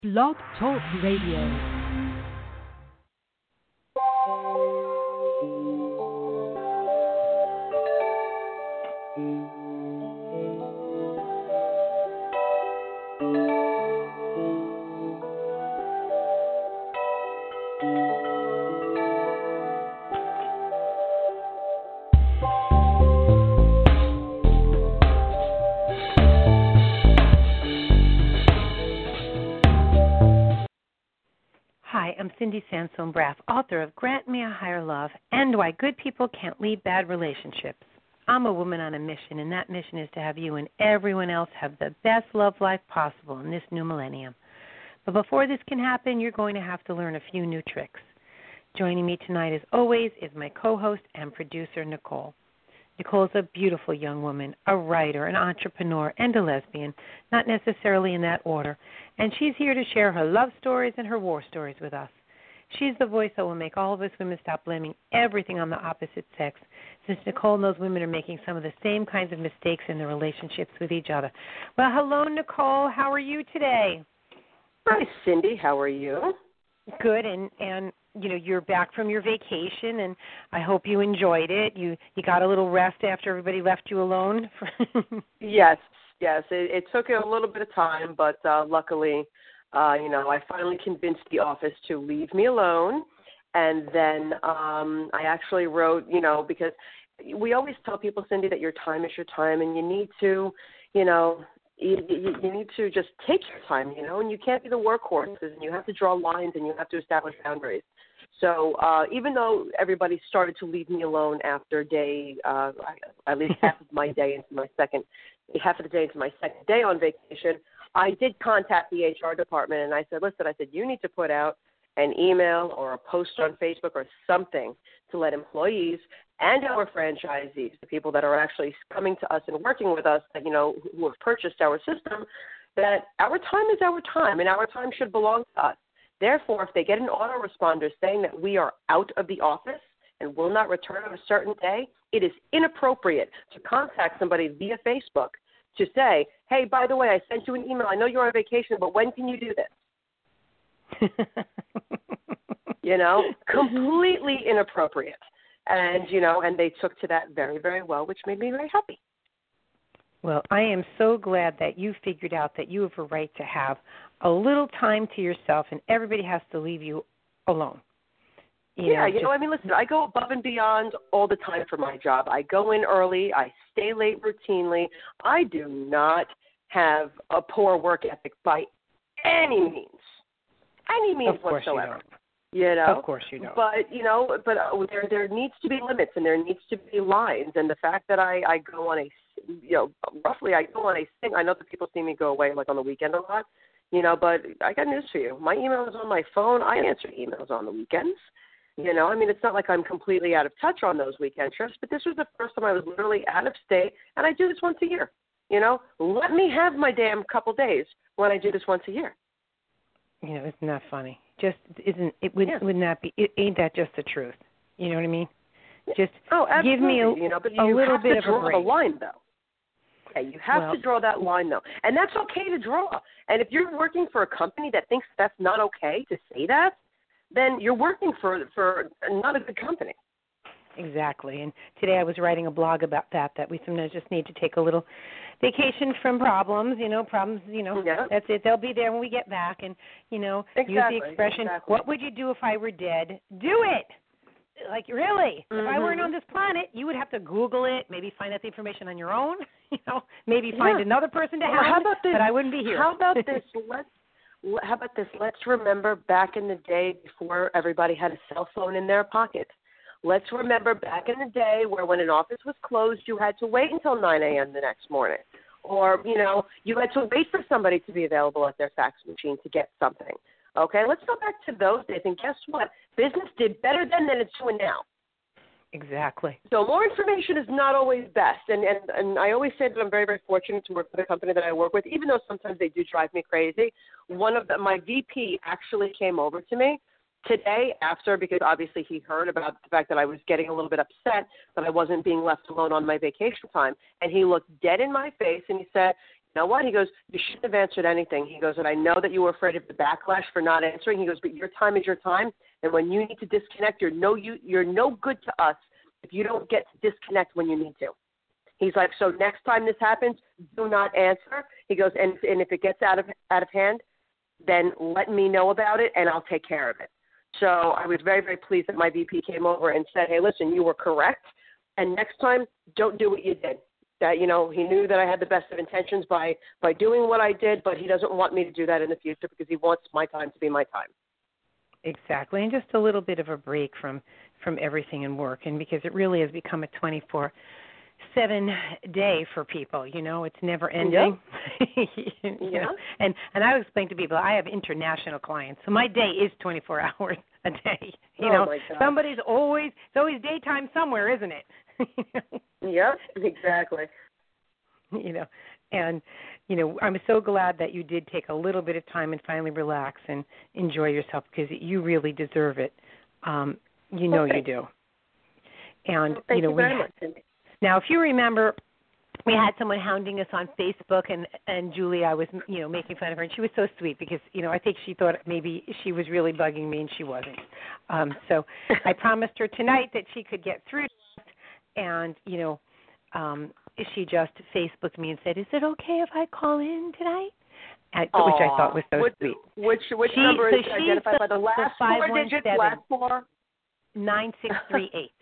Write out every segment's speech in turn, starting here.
Blog Talk Radio. Hi, I'm Cindy Sansone-Braff, author of Grant Me a Higher Love and Why Good People Can't Lead Bad Relationships. I'm a woman on a mission, and that mission is to have you and everyone else have the best love life possible in this new millennium. But before this can happen, you're going to have to learn a few new tricks. Joining me tonight, as always, is my co-host and producer, Nicole. Nicole is a beautiful young woman, a writer, an entrepreneur, and a lesbian, not necessarily in that order, and she's here to share her love stories and her war stories with us. She's the voice that will make all of us women stop blaming everything on the opposite sex, since Nicole knows women are making some of the same kinds of mistakes in their relationships with each other. Well, hello, Nicole. How are you today? Hi, Cindy. How are you? Good, and you know, you're back from your vacation, and I hope you enjoyed it. You got a little rest after everybody left you alone? Yes. It took a little bit of time, but luckily, I finally convinced the office to leave me alone. And then I actually wrote, because we always tell people, Cindy, that your time is your time, and you need to, you need to just take your time, and you can't be the workhorses, and you have to draw lines, and you have to establish boundaries. So even though everybody started to leave me alone after day, at least half of the day into my second day on vacation, I did contact the HR department, and I said, listen, you need to put out an email or a post on Facebook or something to let employees and our franchisees, the people that are actually coming to us and working with us, who have purchased our system, that our time is our time, and our time should belong to us. Therefore, if they get an autoresponder saying that we are out of the office and will not return on a certain day, it is inappropriate to contact somebody via Facebook to say, hey, by the way, I sent you an email. I know you're on vacation, but when can you do this? Completely inappropriate. And, and they took to that very, very well, which made me very happy. Well, I am so glad that you figured out that you have a right to have a little time to yourself, and everybody has to leave you alone. Listen, I go above and beyond all the time for my job. I go in early. I stay late routinely. I do not have a poor work ethic by any means whatsoever. Of course you don't. But there needs to be limits, and there needs to be lines. And the fact that I go on I go on a thing. I know that people see me go away like on the weekend a lot, but I got news for you. My email is on my phone. I answer emails on the weekends. It's not like I'm completely out of touch on those weekend trips, but this was the first time I was literally out of state, and I do this once a year. Let me have my damn couple days when I do this once a year. Isn't that funny? Just wouldn't that be? Ain't that just the truth? You know what I mean? Just give me a little bit of a break. You have to draw the line, though. Yeah, you have to draw that line, though, and that's okay to draw. And if you're working for a company that thinks that's not okay to say that, then you're working for not a good company. Exactly. And today I was writing a blog about that we sometimes just need to take a little vacation from problems, That's it. They'll be there when we get back. And, use the expression, what would you do if I were dead? Do it. Like, really? Mm-hmm. If I weren't on this planet, you would have to Google it, maybe find out the information on your own, maybe find another person to have it, but I wouldn't be here. How about this? Let's remember back in the day before everybody had a cell phone in their pocket. Let's remember back in the day where when an office was closed, you had to wait until 9 a.m. the next morning. Or, you had to wait for somebody to be available at their fax machine to get something. Okay, let's go back to those days. And guess what? Business did better then than it's doing now. Exactly. So more information is not always best. And I always say that I'm very, very fortunate to work for the company that I work with, even though sometimes they do drive me crazy. My VP actually came over to me today after, because obviously he heard about the fact that I was getting a little bit upset that I wasn't being left alone on my vacation time. And he looked dead in my face and he said, you know what? He goes, you shouldn't have answered anything. He goes, and I know that you were afraid of the backlash for not answering. He goes, but your time is your time, and when you need to disconnect, you're no good to us if you don't get to disconnect when you need to. He's like, so next time this happens, do not answer. He goes, and if it gets out of hand, then let me know about it, and I'll take care of it. So I was very, very pleased that my VP came over and said, hey, listen, you were correct, and next time, don't do what you did. That, you know, he knew that I had the best of intentions by doing what I did, but he doesn't want me to do that in the future because he wants my time to be my time. Exactly, and just a little bit of a break from everything in work, and because it really has become a 24/7 day for people, you know, it's never ending. Yep. You know? And I would explain to people, I have international clients, so my day is 24 hours a day. You know, it's always daytime somewhere, isn't it? Yep, exactly. You know, and you know, I'm so glad that you did take a little bit of time and finally relax and enjoy yourself because you really deserve it. You know you do. And thank you know, you very much, Cindy. Now, if you remember, we had someone hounding us on Facebook, and Julie, I was, you know, making fun of her, and she was so sweet because, you know, I think she thought maybe she was really bugging me, and she wasn't. So I promised her tonight that she could get through to us, and, you know, she just Facebooked me and said, is it okay if I call in tonight? Which I thought was so sweet. Which number is identified by the last 4 digits, last 4? 9638.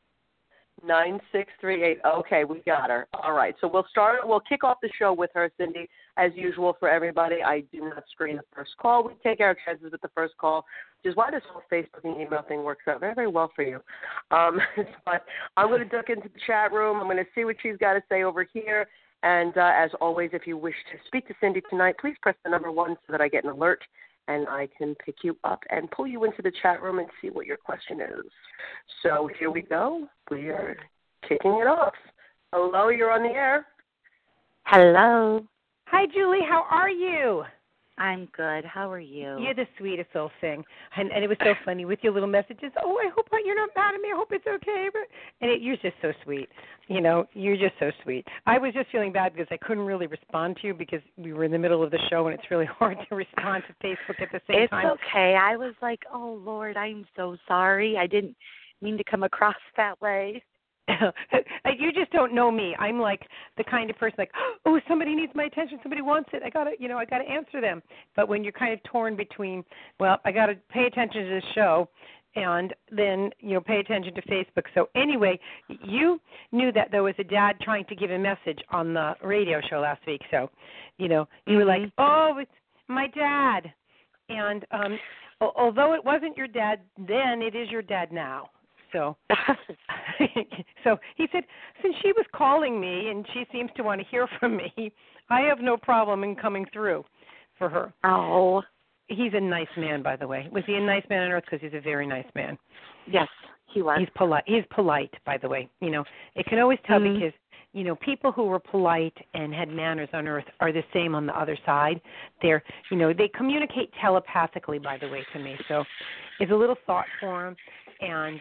9638. Okay, we got her. All right. So we'll kick off the show with her, Cindy, as usual for everybody. I do not screen the first call. We take our chances with the first call, which is why this whole Facebook and email thing works out very, very well for you. But I'm going to duck into the chat room. I'm going to see what she's got to say over here. And as always, if you wish to speak to Cindy tonight, please press the number 1 so that I get an alert and I can pick you up and pull you into the chat room and see what your question is. So here we go. We are kicking it off. Hello, you're on the air. Hello. Hi, Julie. How are you? I'm good. How are you? You're the sweetest little thing. And it was so funny with your little messages. Oh, I hope you're not mad at me. I hope it's okay. You're just so sweet. You know, you're just so sweet. I was just feeling bad because I couldn't really respond to you because we were in the middle of the show and it's really hard to respond to Facebook at the same time. It's okay. I was like, oh, Lord, I'm so sorry. I didn't mean to come across that way. You just don't know me. I'm like the kind of person like, oh, somebody needs my attention. Somebody wants it. I gotta answer them. But when you're kind of torn between, well, I gotta pay attention to the show, and then pay attention to Facebook. So anyway, you knew that there was a dad trying to give a message on the radio show last week. So, you were like, oh, it's my dad, and although it wasn't your dad then, it is your dad now. So he said, since she was calling me and she seems to want to hear from me, I have no problem in coming through for her. Oh. He's a nice man, by the way. Was he a nice man on earth? Because he's a very nice man. Yes, he was. He's polite. He's polite, by the way. It can always tell because, people who were polite and had manners on earth are the same on the other side. They're, they communicate telepathically, by the way, to me. So it's a little thought for him. And,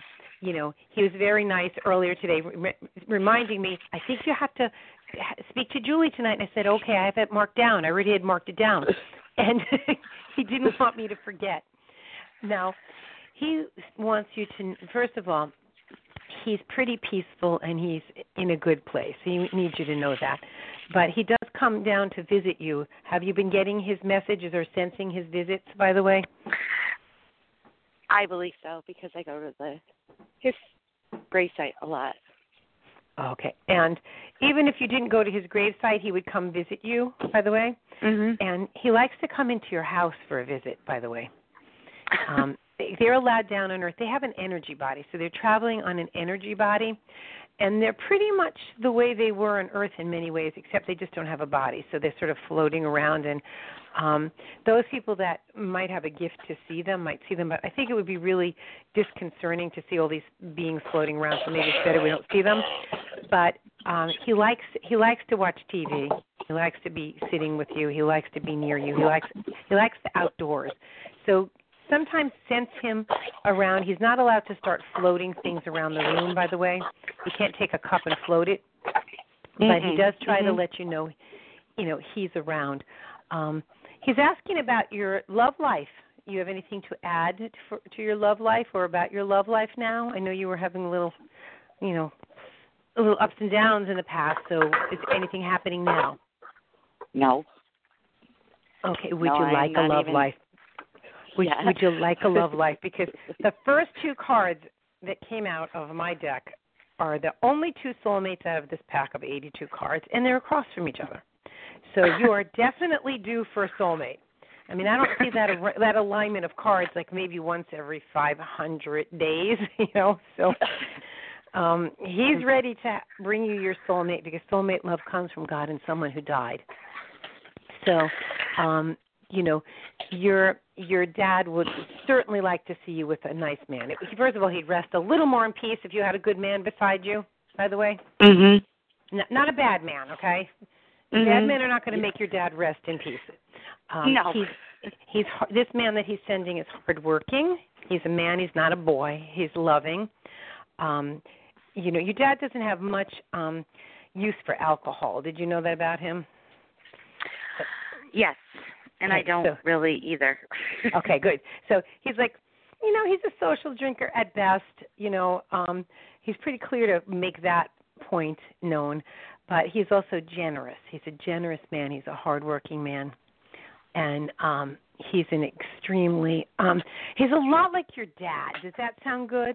he was very nice earlier today, reminding me, I think you have to speak to Julie tonight. And I said, okay, I have it marked down. I already had marked it down. And he didn't want me to forget. Now, he wants you to, first of all, he's pretty peaceful and he's in a good place. He needs you to know that. But he does come down to visit you. Have you been getting his messages or sensing his visits, by the way? I believe so because I go to his gravesite a lot. Okay. And even if you didn't go to his gravesite, he would come visit you, by the way. Mm-hmm. And he likes to come into your house for a visit, by the way. They're allowed down on Earth. They have an energy body, so they're traveling on an energy body. And they're pretty much the way they were on Earth in many ways, except they just don't have a body. So they're sort of floating around. And those people that might have a gift to see them might see them. But I think it would be really disconcerting to see all these beings floating around. So maybe it's better we don't see them. But he likes to watch TV. He likes to be sitting with you. He likes to be near you. He likes the outdoors. So sometimes sense him around. He's not allowed to start floating things around the room, by the way. He can't take a cup and float it. But he does try to let you know he's around. He's asking about your love life. You have anything to add to your love life or about your love life now? I know you were having a little ups and downs in the past, so is anything happening now? No. Okay, would you like a love life? Would you like a love life? Because the first two cards that came out of my deck are the only two soulmates out of this pack of 82 cards, and they're across from each other. So you are definitely due for a soulmate. I mean, I don't see that alignment of cards like maybe once every 500 days, So he's ready to bring you your soulmate because soulmate love comes from God and someone who died. So, your dad would certainly like to see you with a nice man. First of all, he'd rest a little more in peace if you had a good man beside you, by the way. Mm-hmm. Not a bad man, okay? Mm-hmm. Bad men are not going to make your dad rest in peace. No. He's this man that he's sending is hardworking. He's a man. He's not a boy. He's loving. Your dad doesn't have much use for alcohol. Did you know that about him? Yes, and I don't really either. Okay, good. So he's like, he's a social drinker at best. He's pretty clear to make that point known, but he's also generous. He's a generous man. He's a hardworking man. And he's an extremely he's a lot like your dad. Does that sound good?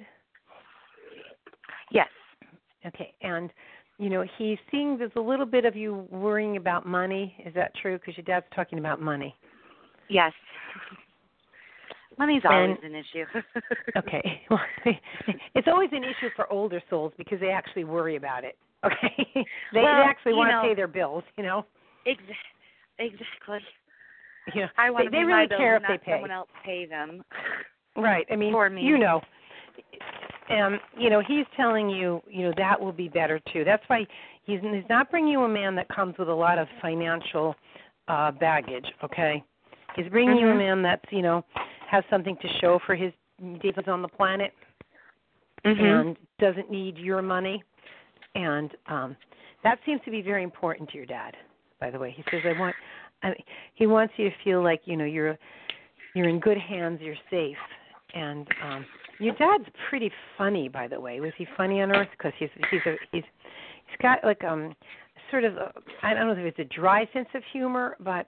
Yes. Okay. And he's seeing there's a little bit of you worrying about money. Is that true? Because your dad's talking about money. Yes. Money's always an issue. Okay. Well, it's always an issue for older souls because they actually worry about it. Okay. They actually want to pay their bills. Exactly. I want they really care if they pay. Someone else pay them. Right. I mean, for me. He's telling you, that will be better too. That's why he's not bringing you a man that comes with a lot of financial baggage. Okay. He's bringing you a man that's has something to show for his days on the planet and doesn't need your money, and that seems to be very important to your dad. By the way, he says he wants you to feel like you're in good hands, you're safe, and your dad's pretty funny. By the way, was he funny on Earth? Because he's got like sort of I don't know if it's a dry sense of humor, but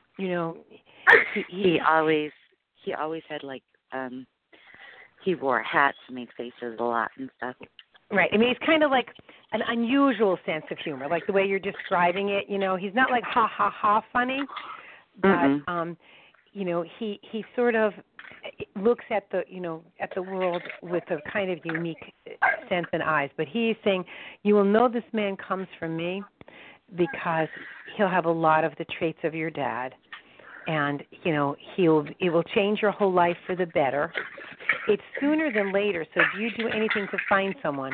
he always had like he wore hats and made faces a lot and stuff. Right. I mean, he's kind of like an unusual sense of humor, like the way you're describing it. He's not like ha ha ha funny, but he sort of looks at the world with a kind of unique sense and eyes. But he's saying, you will know this man comes from me because he'll have a lot of the traits of your dad, and it will change your whole life for the better. It's sooner than later, so do you do anything to find someone?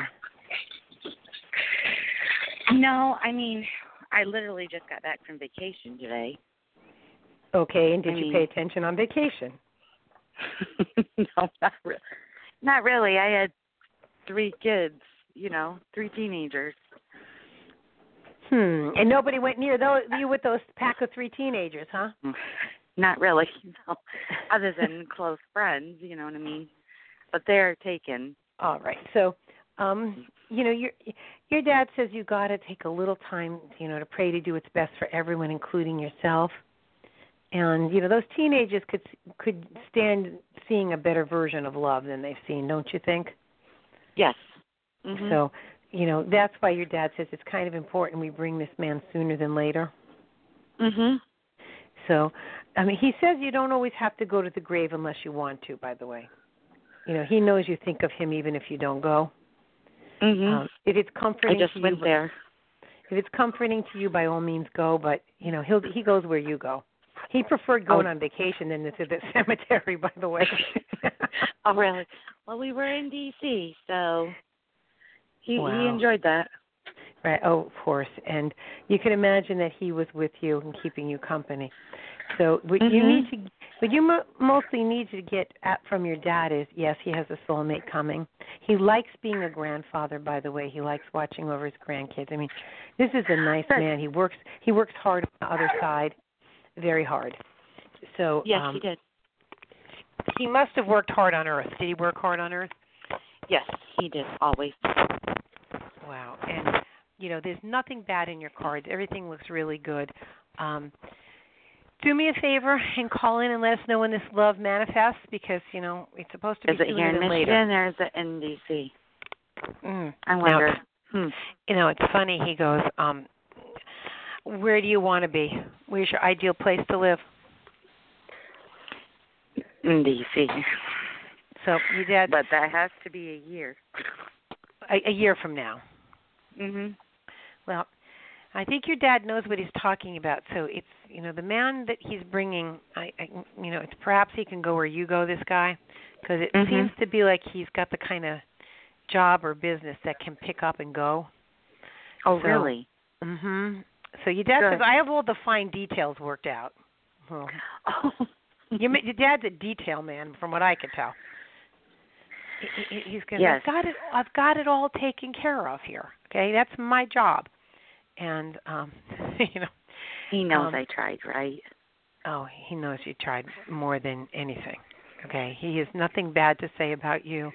No, I mean, I literally just got back from vacation today. Okay, and did you pay attention on vacation? No, not really. I had 3 kids, 3 teenagers. And nobody went near you with those pack of 3 teenagers, huh? Not really, no. Other than close friends, you know what I mean? But they're taken. All right. So, your dad says you got to take a little time, to pray to do what's best for everyone, including yourself. And those teenagers could stand seeing a better version of love than they've seen, don't you think? Yes. Mm-hmm. So, that's why your dad says it's kind of important we bring this man sooner than later. Mhm. So, I mean, he says you don't always have to go to the grave unless you want to, by the way. He knows you think of him even if you don't go. Mhm. If it's comforting I just to went you, there. If it's comforting to you, by all means go, but, he goes where you go. He preferred going on vacation than to the cemetery, by the way. Oh, really? Well, we were in D.C., so he enjoyed that. Right. Oh, of course. And you can imagine that he was with you and keeping you company. So what you need to, What you mostly need to get from your dad is, yes, he has a soulmate coming. He likes being a grandfather, by the way. He likes watching over his grandkids. I mean, this is a nice man. He works hard on the other side, very hard. So yes, he did. He must have worked hard on Earth. Did he work hard on Earth? Yes, he did, always. Wow. And, there's nothing bad in your cards. Everything looks really good. Do me a favor and call in and let us know when this love manifests, because, it's supposed to be sooner than later. Is it here in Michigan or is it in D.C.? I wonder. It's funny. He goes, where do you want to be? Where's your ideal place to live? In D.C. So your dad. But that has to be a year. A year from now. Mhm. Well, I think your dad knows what he's talking about. So it's the man that he's bringing. It's perhaps he can go where you go. This guy, because it seems to be like he's got the kind of job or business that can pick up and go. Oh, really? Mhm. So your dad says, I have all the fine details worked out. Well, your dad's a detail man, from what I could tell. He's going, yes. I've got it all taken care of here. Okay, that's my job. And he knows I tried, right? Oh, he knows you tried more than anything. Okay, he has nothing bad to say about you.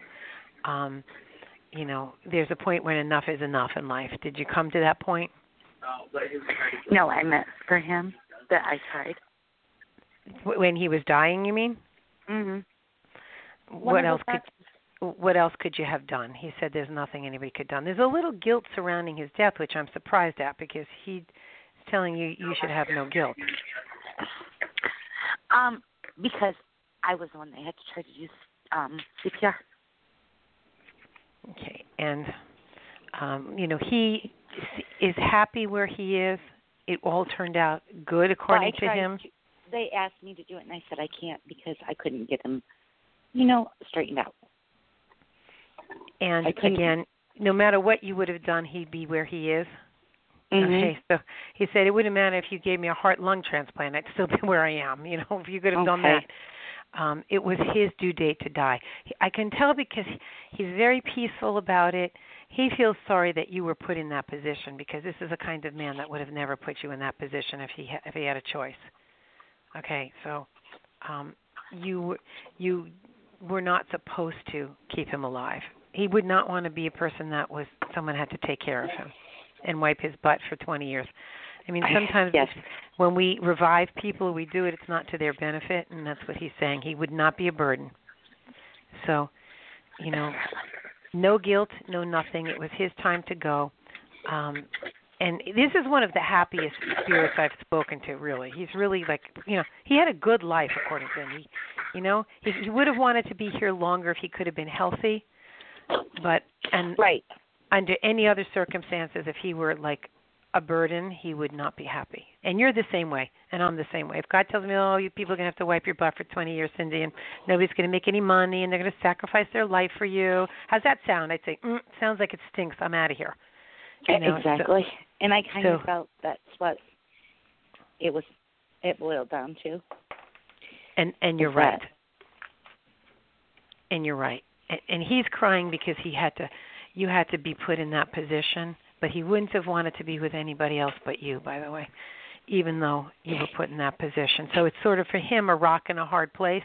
There's a point when enough is enough in life. Did you come to that point? No, I meant for him that I tried. When he was dying, you mean? Mhm. What else could you have done? He said there's nothing anybody could have done. There's a little guilt surrounding his death, which I'm surprised at, because he's telling you should have no guilt. Because I was the one that had to try to use CPR. Okay, and he is happy where he is. It all turned out good according to him. They asked me to do it, and I said I can't because I couldn't get him, straightened out. And again, no matter what you would have done, he'd be where he is. Mm-hmm. Okay, so he said it wouldn't matter if you gave me a heart-lung transplant. I'd still be where I am. If you could have done that. It was his due date to die. I can tell because he's very peaceful about it. He feels sorry that you were put in that position, because this is a kind of man that would have never put you in that position if he had a choice. Okay, so you were not supposed to keep him alive. He would not want to be a person that someone had to take care of him and wipe his butt for 20 years. I mean, sometimes when we revive people, we do it, it's not to their benefit, and that's what he's saying. He would not be a burden. So, no guilt, no nothing. It was his time to go. And this is one of the happiest spirits I've spoken to, really. He's really he had a good life, according to him. He would have wanted to be here longer if he could have been healthy. But under any other circumstances, if he were like a burden, he would not be happy. And you're the same way, and I'm the same way. If God tells me, you people are going to have to wipe your butt for 20 years, Cindy, and nobody's going to make any money, and they're going to sacrifice their life for you, how's that sound? I'd say, sounds like it stinks. I'm out of here. Exactly. And I kind of felt that's what it boiled down to. And you're right. And you're right. And he's crying because you had to be put in that position, but he wouldn't have wanted to be with anybody else but you, by the way, even though you were put in that position. So it's sort of for him a rock and a hard place,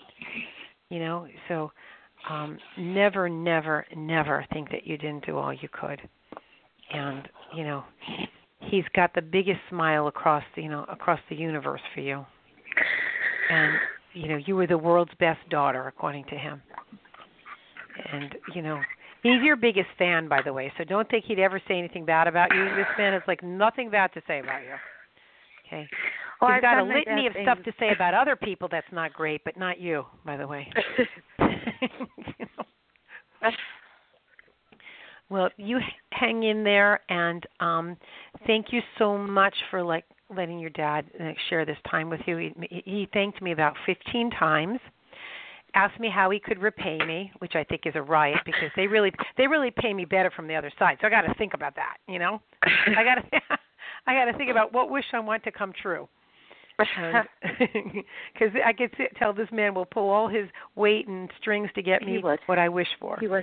so never, never, never think that you didn't do all you could. And, he's got the biggest smile across the universe for you. And, you were the world's best daughter, according to him. And, he's your biggest fan, by the way, so don't think he'd ever say anything bad about you. This man has, nothing bad to say about you. Okay? Well, he's got a litany of stuff to say about other people that's not great, but not you, by the way. Well, you hang in there, and thank you so much for letting your dad share this time with you. He thanked me about 15 times, asked me how he could repay me, which I think is a riot, because they really pay me better from the other side. So I got to think about that. I got to think about what wish I want to come true. Because I could tell this man will pull all his weight and strings to get me what I wish for. He was.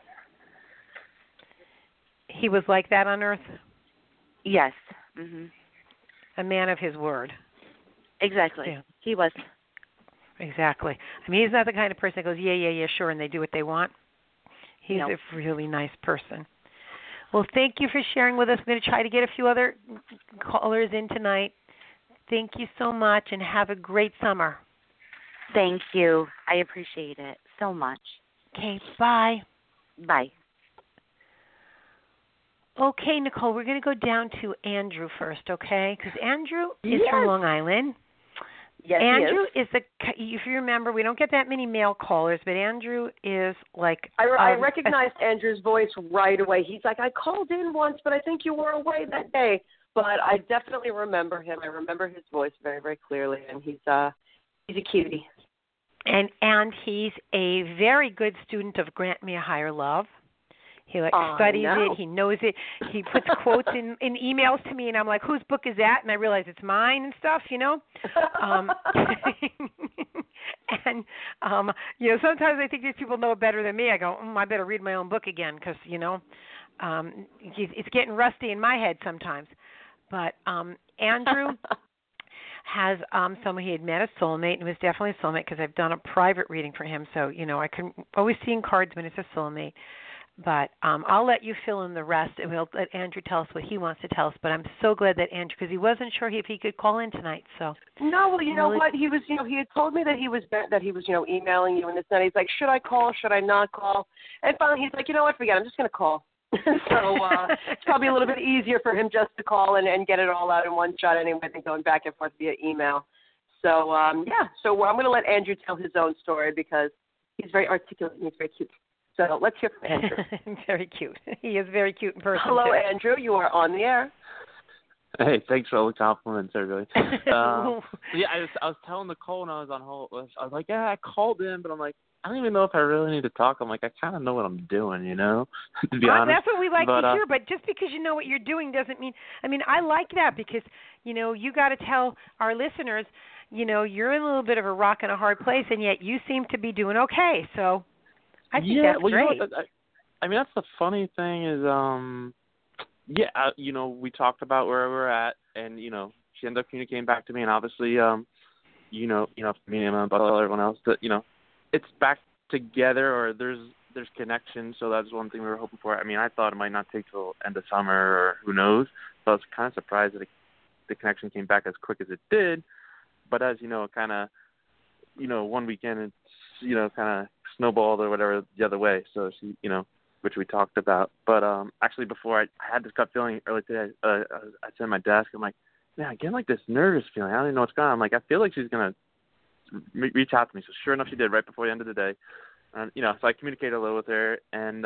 He was like that on Earth? Yes. Mhm. A man of his word. Exactly. Yeah. He was. Exactly. I mean, he's not the kind of person that goes, yeah, sure, and they do what they want. He's a really nice person. Well, thank you for sharing with us. We're going to try to get a few other callers in tonight. Thank you so much, and have a great summer. Thank you. I appreciate it so much. Okay, bye. Bye. Okay, Nicole, we're going to go down to Andrew first, okay? Because Andrew is from Long Island. Yes, Andrew is if you remember, we don't get that many male callers, but Andrew is like... I recognized Andrew's voice right away. He's like, I called in once, but I think you were away that day. But I definitely remember him. I remember his voice very, very clearly, and he's a cutie. And he's a very good student of Grant Me a Higher Love. He studies it. He knows it. He puts quotes in emails to me, and I'm like, whose book is that? And I realize it's mine and stuff, you know. And sometimes I think these people know it better than me. I go, I better read my own book again because it's getting rusty in my head sometimes. But Andrew has someone he had met, a soulmate, and it was definitely a soulmate because I've done a private reading for him. So I can always see in cards when it's a soulmate. But I'll let you fill in the rest, and we'll let Andrew tell us what he wants to tell us. But I'm so glad that Andrew, because he wasn't sure if he could call in tonight. So no, well, you know what? He was, he had told me that he was emailing you and this and that. He's like, should I call? Should I not call? And finally, he's like, you know what? Forget it. I'm just going to call. So it's probably a little bit easier for him just to call and get it all out in one shot anyway than going back and forth via email. So So I'm going to let Andrew tell his own story because he's very articulate and he's very cute. So let's hear from Andrew. Very cute. He is very cute in person. Hello, too. Andrew. You are on the air. Hey, thanks for all the compliments, everybody. I was telling Nicole when I was on hold. I was like, I called in, but I'm like, I don't even know if I really need to talk. I'm like, I kind of know what I'm doing, to be honest. That's what we like to hear, but just because you know what you're doing doesn't mean, I like that because, you got to tell our listeners, you're in a little bit of a rock and a hard place, and yet you seem to be doing okay, so... I think that's great. That's the funny thing is, we talked about where we're at, and she ended up communicating back to me, and obviously, me and about everyone else, that it's back together, or there's connection. So that's one thing we were hoping for. I thought it might not take till end of summer, or who knows. So I was kind of surprised that the connection came back as quick as it did. But as kind of, one weekend it's kind of snowballed or whatever the other way. So she, which we talked about. But actually, before I had this gut feeling earlier today. I sat at my desk. I'm like, man, I get like this nervous feeling. I don't even know what's going on. I'm like, I feel like she's gonna reach out to me. So sure enough, she did right before the end of the day. And so I communicated a little with her, and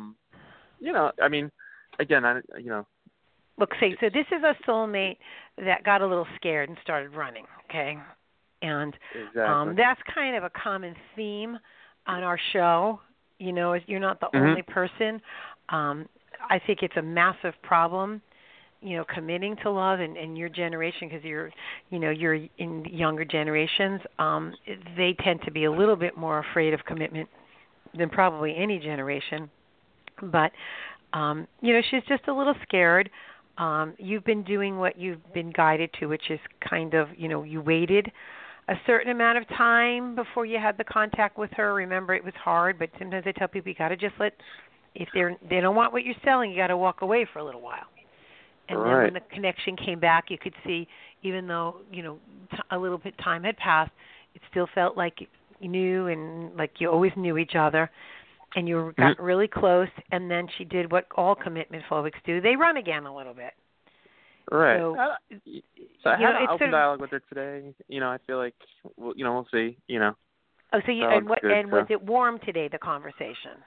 again, Look, so this is a soulmate that got a little scared and started running. Okay, and exactly. That's kind of a common theme on our show. You're not the only person. I think it's a massive problem, committing to love in your generation because you're in younger generations. They tend to be a little bit more afraid of commitment than probably any generation. But, she's just a little scared. You've been doing what you've been guided to, which is kind of, you waited a certain amount of time before you had the contact with her. Remember, it was hard, but sometimes I tell people you got to just if they don't want what you're selling, you got to walk away for a little while. And then when the connection came back, you could see, even though, a little bit time had passed, it still felt like you knew and like you always knew each other. And you got really close, and then she did what all commitment phobics do. They run again a little bit. Right. So I had an open dialogue with her today. I feel like, we'll see. Oh, so was it warm today, the conversation?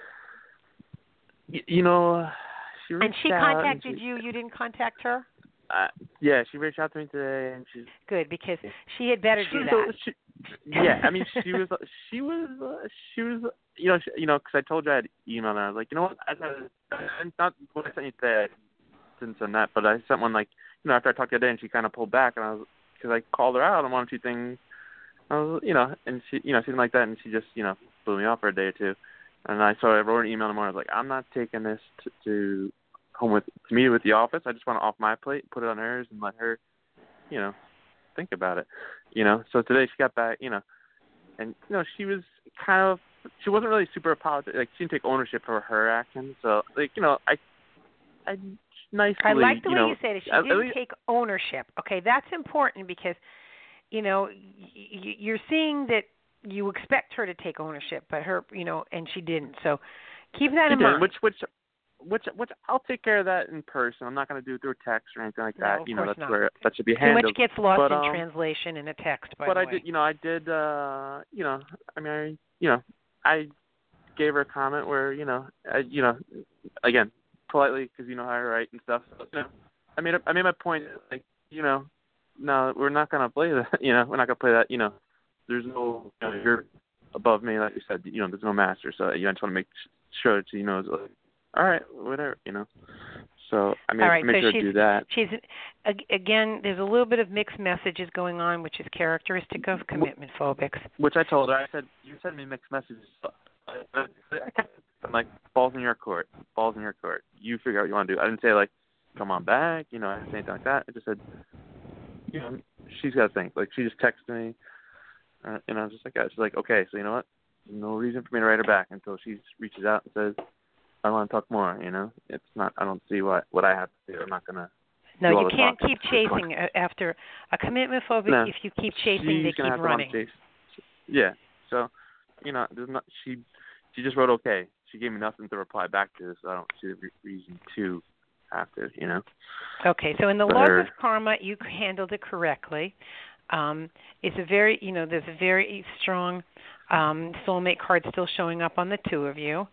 She reached and she out contacted you. You didn't contact her? Yeah, she reached out to me today, and she's good because she had better do that. She was, because I told you I had emailed her. I was like, what? Not what I sent you today. I didn't send that, but I sent one after I talked to her today, and she kind of pulled back, and I was because I called her out on one or two things. I was, and she, something like that, and she just, blew me off for a day or two. And I wrote an email in the morning. I was like, I'm not taking this to meet with the office. I just want it off my plate, put it on hers, and let her, think about it. So today she got back, and she was she wasn't really super apologetic. Like, she didn't take ownership for her actions. So, like, I nicely. I like the way you said it. She didn't take ownership. Okay, that's important because, you're seeing that you expect her to take ownership, but her, and she didn't. So keep that in mind. Which I'll take care of that in person. I'm not going to do it through text or anything like that. No, of course that's not. where that should be handled. Too much gets lost in translation in a text. By the way. I gave her a comment where, again, politely, because you know how I write and stuff. So, I made my point, like, no, we're not gonna play that. We're not gonna play that. There's no, you're above me, like you said. There's no master. So I just want to make sure that she knows, like, all right, whatever, So I make sure to do that. She's again. There's a little bit of mixed messages going on, which is characteristic of commitment phobics. Which I told her. I said, you send me mixed messages. I'm like, balls in your court. Balls in your court. You figure out what you want to do. I didn't say, like, come on back. I didn't say anything like that. I just said, she's got to think. Like, she just texted me, and I was just like, she's like, okay, so you know what? There's no reason for me to write her back until she reaches out and says, I want to talk more. It's not. I don't see what I have to do. I'm not gonna. No, you can't keep chasing after a commitment phobic. No, if you keep chasing, they keep running. Yeah. So, there's not. She just wrote okay. She gave me nothing to reply back to, so I don't see the reason to have to. Okay. So in the laws of karma, you handled it correctly. It's a very, there's a very strong soulmate card still showing up on the two of you.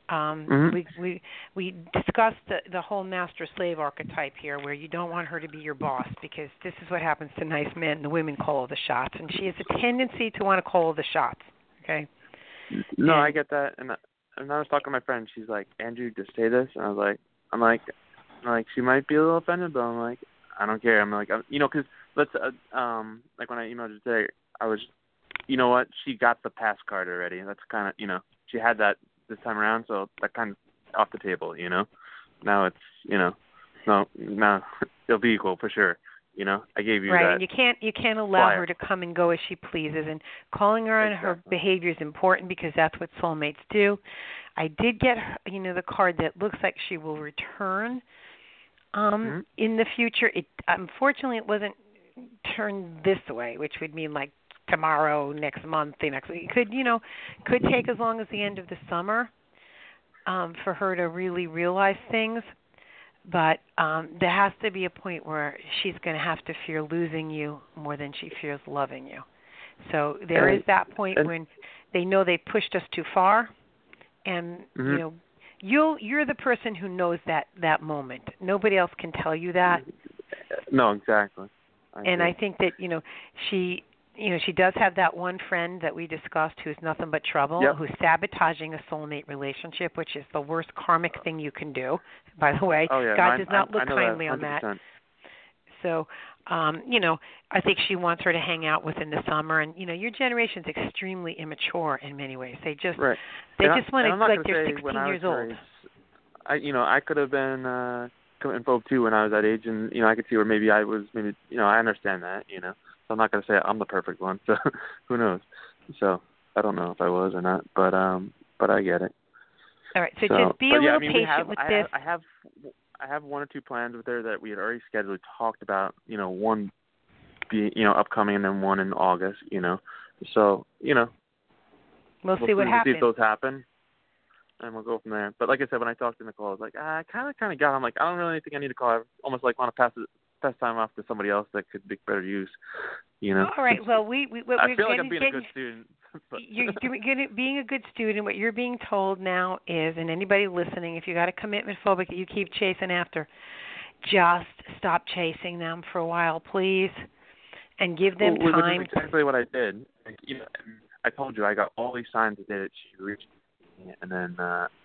We discussed the whole master-slave archetype here, where you don't want her to be your boss, because this is what happens to nice men. The women call the shots, and she has a tendency to want to call the shots. Okay. No, I get that, and I was talking to my friend. She's like, Andrew, just say this, and I'm like, she might be a little offended, but I'm like, I don't care. I'm like, because like when I emailed you today, I was, what, she got the pass card already. That's kind of, she had that this time around, so that kind of off the table, Now it's, no, it'll be equal for sure. I gave you right, that. and you can't allow her to come and go as she pleases, and calling her on her behavior is important because that's what soulmates do. I did get, the card that looks like she will return in the future. Unfortunately, it wasn't turned this way, which would mean like tomorrow, next month, the next week. Could take as long as the end of the summer for her to really realize things. But there has to be a point where she's going to have to fear losing you more than she fears loving you. So there is that point when they know they pushed us too far, and you're the person who knows that moment. Nobody else can tell you that. No, exactly. I think that she does have that one friend that we discussed who's nothing but trouble, who's sabotaging a soulmate relationship, which is the worst karmic thing you can do, by the way. Oh, yeah. God does not look that, kindly on that. So, I think she wants her to hang out within the summer. And, your generation's extremely immature in many ways. They just want to, like they're 16 years old. I could have been commitment phobic too when I was that age, and, I could see where maybe I was, I understand that, So I'm not going to say I'm the perfect one, so who knows? So I don't know if I was or not, but I get it. All right, so just be a little patient with this. I have one or two plans with her that we had already scheduled, talked about, one be, upcoming and then one in August, So, we'll see what happens. See if those happen, and we'll go from there. But like I said, when I talked to Nicole, I was like, I kind of got. I'm like, I don't really think I need to call. I almost like want to pass time off to somebody else that could make better use, All right. Well, I feel like I'm being a good student. You're being a good student. What you're being told now is, and anybody listening, if you got a commitment phobic that you keep chasing after, just stop chasing them for a while, please, and give them time. Which is exactly what I did. I told you I got all these signs the day that she reached me, and then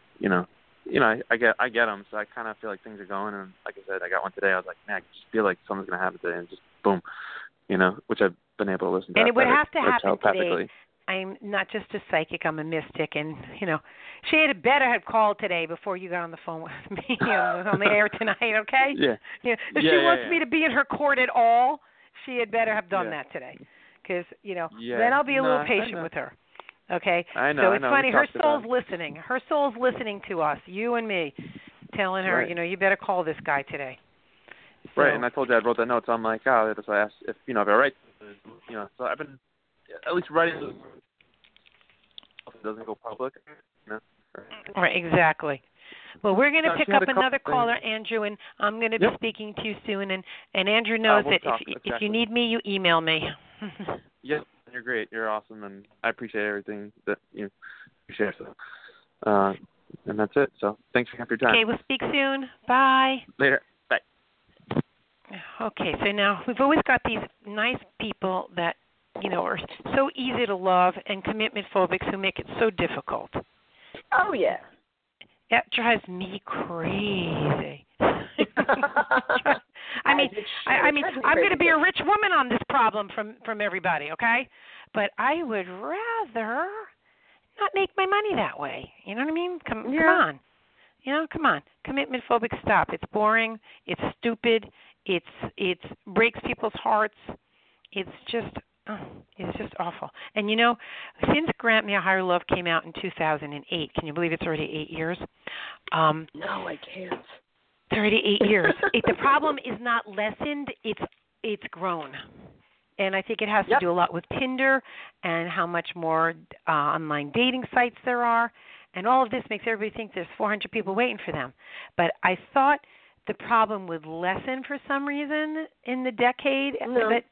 I get them, so I kind of feel like things are going. And like I said, I got one today. I was like, man, I just feel like something's gonna happen today, and just boom. which I've been able to listen to. And it would have to happen today. I'm not just a psychic, I'm a mystic, and she had better have called today before you got on the phone with me on the air tonight, okay? Yeah. If she wants me to be in her court at all, she had better have done that today, because then I'll be a little patient with her, okay? I know. So it's funny. Her soul's about listening. Her soul's listening to us, you and me, telling her, you better call this guy today. So, right, and I told you I wrote that note, so I'm like, so I asked if if I write, so I've been at least writing. It doesn't go public, Right, exactly. Well, we're going to pick up another caller, Andrew, and I'm going to be speaking to you soon. And Andrew knows that if you need me, you email me. Yes, you're great. You're awesome, and I appreciate everything that you share. So, and that's it. So thanks for your time. Okay, we'll speak soon. Bye. Later. Bye. Okay, so now we've always got these nice people that are so easy to love and commitment phobics who make it so difficult. Oh, yeah. That drives me crazy. I mean, I'm going to be a rich woman on this problem from everybody, okay? But I would rather not make my money that way. You know what I mean? Come on. Come on. Commitment phobic, stop. It's boring. It's stupid. It breaks people's hearts. It's just awful. And since Grant Me a Higher Love came out in 2008, can you believe it's already 8 years? No, I can't. 38 years. The problem is not lessened; it's grown, and I think it has to do a lot with Tinder and how much more online dating sites there are, and all of this makes everybody think there's 400 people waiting for them. But I thought the problem would lessen for some reason in the decade, but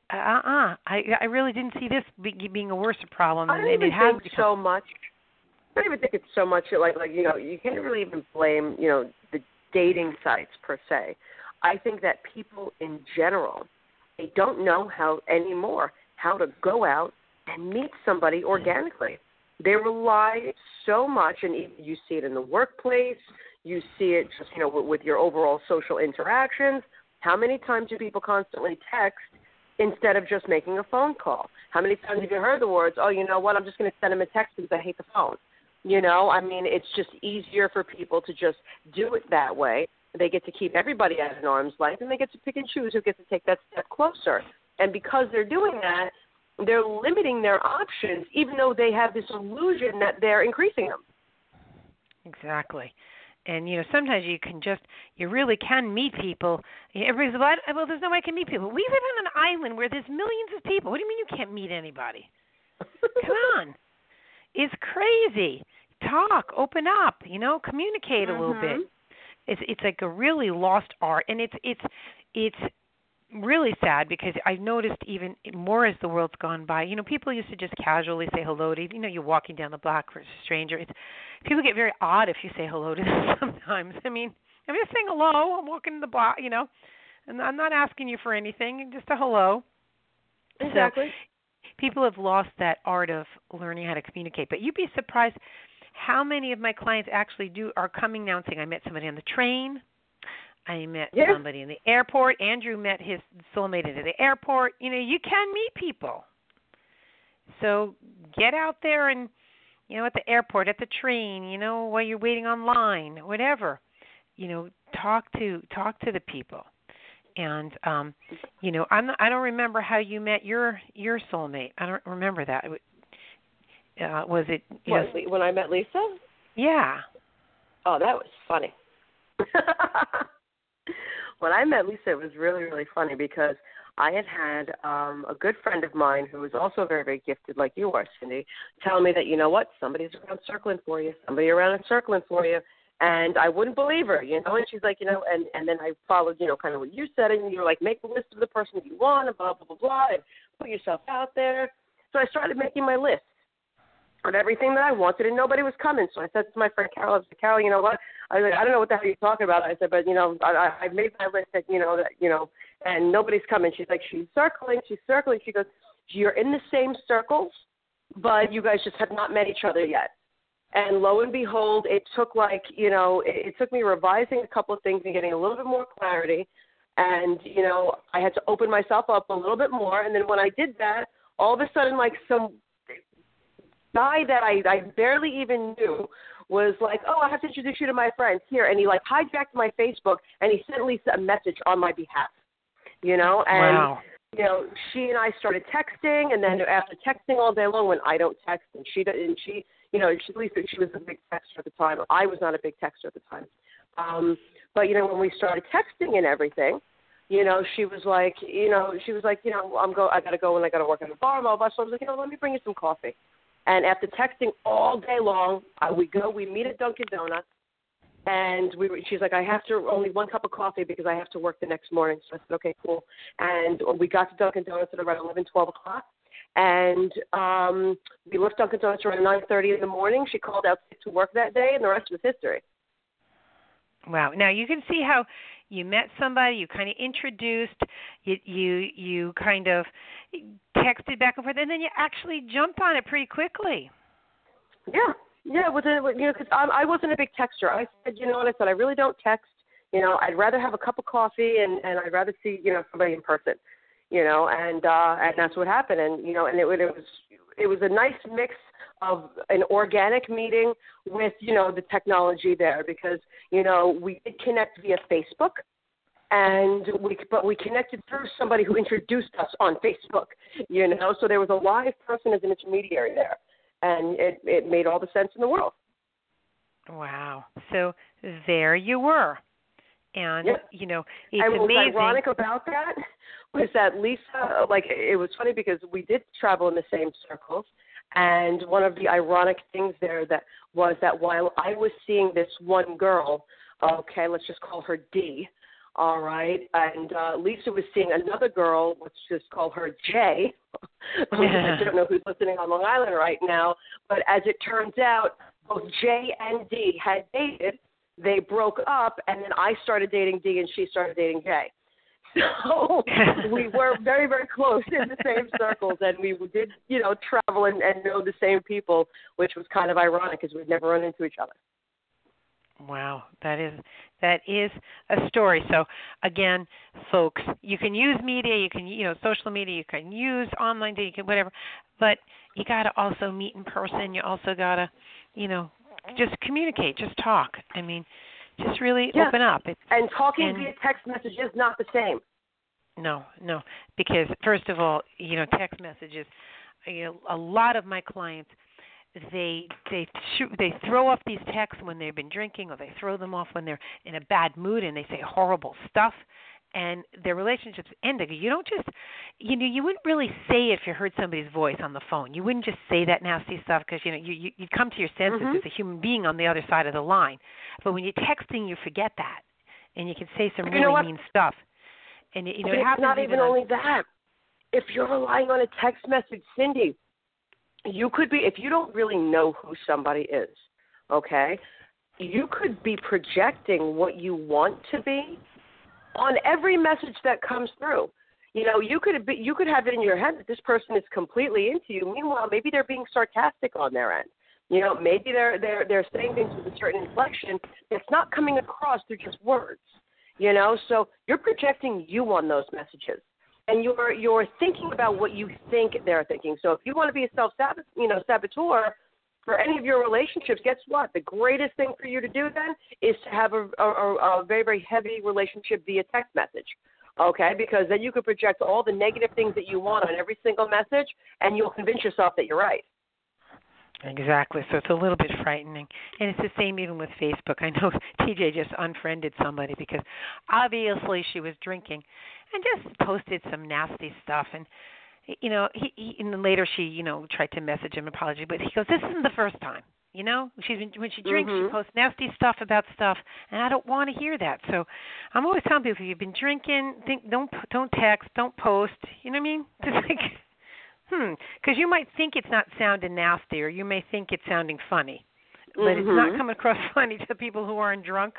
I really didn't see this being a worse problem. I don't even think so much. I don't even think it's so much like you can't really even blame the dating sites per se. I think that people in general, they don't know how to go out and meet somebody organically. They rely so much, and you see it in the workplace. You see it just, with your overall social interactions. How many times do people constantly text instead of just making a phone call? How many times have you heard the words, oh, you know what, I'm just going to send him a text because I hate the phone? I mean, it's just easier for people to just do it that way. They get to keep everybody at an arm's length, and they get to pick and choose who gets to take that step closer. And because they're doing that, they're limiting their options, even though they have this illusion that they're increasing them. Exactly. And, sometimes you really can meet people. Everybody's like, well, there's no way I can meet people. We live on an island where there's millions of people. What do you mean you can't meet anybody? Come on. It's crazy. Talk, open up, communicate a little bit. It's like a really lost art, and it's really sad because I've noticed even more as the world's gone by. People used to just casually say hello to you're walking down the block for a stranger. People get very odd if you say hello to them sometimes. I mean, I'm just saying hello. I'm walking the block, and I'm not asking you for anything, just a hello. Exactly. So people have lost that art of learning how to communicate. But you'd be surprised how many of my clients actually are coming now and saying, I met somebody on the train. I met somebody in the airport. Andrew met his soulmate at the airport. You can meet people. So get out there and, at the airport, at the train, while you're waiting online, whatever. Talk to the people. And, I don't remember how you met your soulmate. I don't remember that. Was it when I met Lisa? Yeah. Oh, that was funny. When I met Lisa, it was really, really funny because I had a good friend of mine who was also very, very gifted like you are, Cindy, tell me that, somebody's around circling for you, and I wouldn't believe her, and she's like, and then I followed, kind of what you said, and you were like, make a list of the person that you want, and blah, blah, blah, blah, and put yourself out there. So I started making my list of everything that I wanted, and nobody was coming. So I said to my friend Carol, I said, Carol, you know what? I was like, I don't know what the hell you're talking about. I said, but, I made my list that, and nobody's coming. She's like, she's circling. She goes, you're in the same circles, but you guys just have not met each other yet. And lo and behold, it took it took me revising a couple of things and getting a little bit more clarity. And, you know, I had to open myself up a little bit more. And then when I did that, all of a sudden, like, some guy that I barely even knew was like, oh, I have to introduce you to my friends here. And he, like, hijacked my Facebook, and he sent Lisa a message on my behalf, you know. And, wow. you know, she and I started texting, and then after texting all day long when I don't text, and she, you know, Lisa, she was a big texter at the time. I was not a big texter at the time. But, you know, when we started texting and everything, you know, she was like, you know, I got to go and I got to work in the bar. So I was like, you know, let me bring you some coffee. And after texting all day long, we meet at Dunkin' Donuts. And she's like, I have to only one cup of coffee because I have to work the next morning. So I said, okay, cool. And we got to Dunkin' Donuts at around 11, 12 o'clock. And we left Dunkin' Donuts around 9:30 in the morning. She called out sick to work that day, and the rest was history. Wow. Now you can see how you met somebody, you kind of introduced, you kind of texted back and forth, and then you actually jumped on it pretty quickly. Yeah. Yeah, because I wasn't a big texter. I said, you know what I said, I really don't text. You know, I'd rather have a cup of coffee and I'd rather see, you know, somebody in person. You know, and that's what happened. And you know, and it was a nice mix of an organic meeting with, you know, the technology there, because, you know, we did connect via Facebook, and we connected through somebody who introduced us on Facebook, you know, so there was a live person as an intermediary there, and it made all the sense in the world. Wow. So there you were. And, yep. You know, it's and amazing. What's ironic about that was that Lisa, like, it was funny because we did travel in the same circles. And one of the ironic things there that was that while I was seeing this one girl, okay, let's just call her D, all right, and Lisa was seeing another girl, let's just call her J. I don't know who's listening on Long Island right now, but as it turns out, both J and D had dated. They broke up, and then I started dating D, and she started dating J. So we were very, very close in the same circles, and we did, you know, travel and know the same people, which was kind of ironic because we'd never run into each other. Wow, that is a story. So again, folks, you can use media, you can, you know, social media, you can use online data, you can whatever, but you got to also meet in person. You also got to, you know, just communicate, just talk. I mean, just really open up. And talking via text message is not the same. No, because first of all, you know, text messages, you know, a lot of my clients, they throw off these texts when they've been drinking, or they throw them off when they're in a bad mood and they say horrible stuff, and their relationships end. You don't just, you know, you wouldn't really say it if you heard somebody's voice on the phone. You wouldn't just say that nasty stuff because, you know, you come to your senses as a human being on the other side of the line. But when you're texting, you forget that, and you can say some really mean stuff. And you know, it happens. Not even only that. If you're relying on a text message, Cindy, you could be, if you don't really know who somebody is, okay, you could be projecting what you want to be on every message that comes through. You know, you could have it in your head that this person is completely into you. Meanwhile, maybe they're being sarcastic on their end. You know, maybe they're saying things with a certain inflection that's not coming across through just words. You know, so you're projecting you on those messages, and you're thinking about what you think they're thinking. So if you want to be a saboteur for any of your relationships, guess what? The greatest thing for you to do then is to have a very, very heavy relationship via text message, okay? Because then you can project all the negative things that you want on every single message, and you'll convince yourself that you're right. Exactly. So it's a little bit frightening. And it's the same even with Facebook. I know TJ just unfriended somebody because obviously she was drinking and just posted some nasty stuff. And, you know, he and then later she, you know, tried to message him apology. But he goes, this isn't the first time. You know, when she drinks, she posts nasty stuff about stuff, and I don't want to hear that. So I'm always telling people, if you've been drinking, don't text, don't post. You know what I mean? Just like... because you might think it's not sounding nasty, or you may think it's sounding funny, but it's not coming across funny to people who aren't drunk.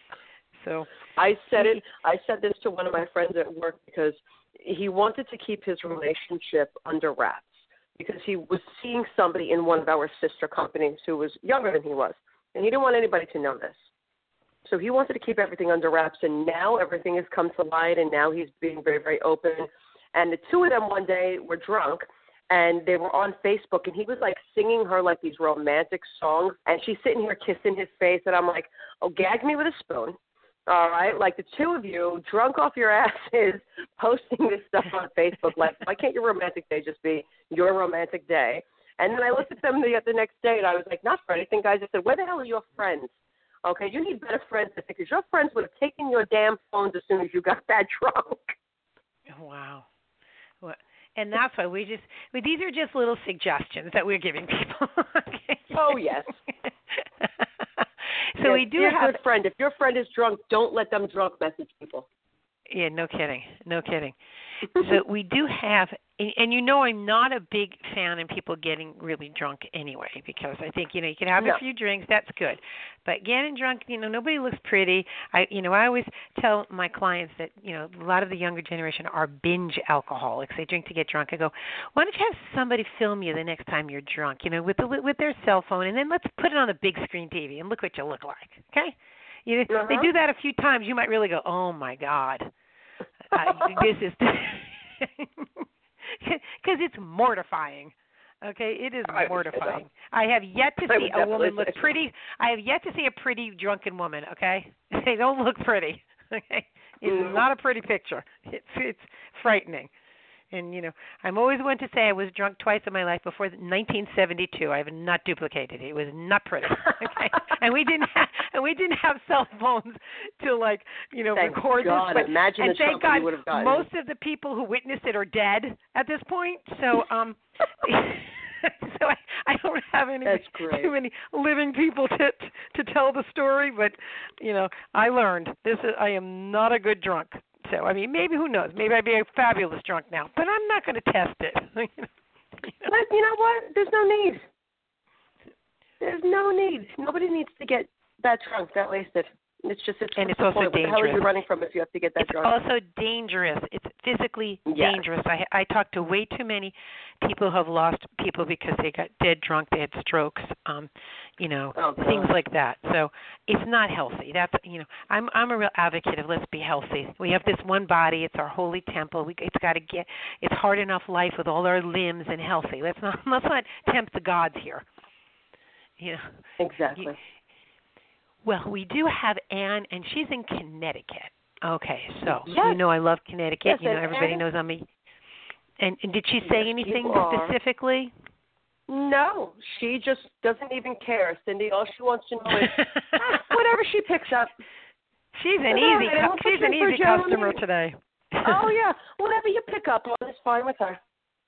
So I said this to one of my friends at work because he wanted to keep his relationship under wraps because he was seeing somebody in one of our sister companies who was younger than he was, and he didn't want anybody to know this. So he wanted to keep everything under wraps, and now everything has come to light, and now he's being very, very open. And the two of them one day were drunk, and they were on Facebook, and he was, like, singing her, like, these romantic songs, and she's sitting here kissing his face, and I'm like, oh, gag me with a spoon. All right, like the two of you drunk off your asses posting this stuff on Facebook. Like, why can't your romantic day just be your romantic day? And then I looked at them the next day, and I was like, not for anything, guys. I said, where the hell are your friends? Okay, you need better friends because your friends would have taken your damn phones as soon as you got that drunk. Wow. Well, and that's why these are just little suggestions that we're giving people. Okay. Oh, yes. So we do have a good friend. If your friend is drunk, don't let them drunk message people. Yeah, no kidding. So we do have, and you know I'm not a big fan of people getting really drunk anyway, because I think, you can have a few drinks, that's good. But getting drunk, nobody looks pretty. I always tell my clients that, a lot of the younger generation are binge alcoholics. They drink to get drunk. I go, why don't you have somebody film you the next time you're drunk, with their cell phone, and then let's put it on the big screen TV and look what you look like, okay? They do that a few times. You might really go, oh, my God. This is because it's mortifying. Okay, it is mortifying. I have yet to see a woman look pretty. I have yet to see a pretty drunken woman. Okay, they don't look pretty. Okay, it's not a pretty picture. It's frightening. And I'm always one to say I was drunk twice in my life before 1972. I have not duplicated it. It was not pretty. Okay, and we didn't have cell phones to record God, this. Imagine and the thank God, you would have gotten. Most of the people who witnessed it are dead at this point. So so I don't have too many living people to tell the story. But I learned I am not a good drunk. So, maybe, who knows? Maybe I'd be a fabulous drunk now, but I'm not going to test it. But you know what? There's no need. There's no need. Nobody needs to get that drunk, that wasted. It's also dangerous. What the hell are you running from if you have to get that drunk? It's also dangerous. It's physically dangerous. I talk to way too many people who have lost people because they got dead drunk. They had strokes, things like that. So it's not healthy. That's I'm a real advocate of let's be healthy. We have this one body. It's our holy temple. It's hard enough life with all our limbs and healthy. Let's not tempt the gods here. Exactly. Well, we do have Anne, and she's in Connecticut. Okay, so yes. I love Connecticut. Yes, Everybody knows I'm a. And did she say anything specifically? No, she just doesn't even care, Cindy. All she wants to know is whatever she picks up. She's an easy customer today. Oh yeah, whatever you pick up on is fine with her.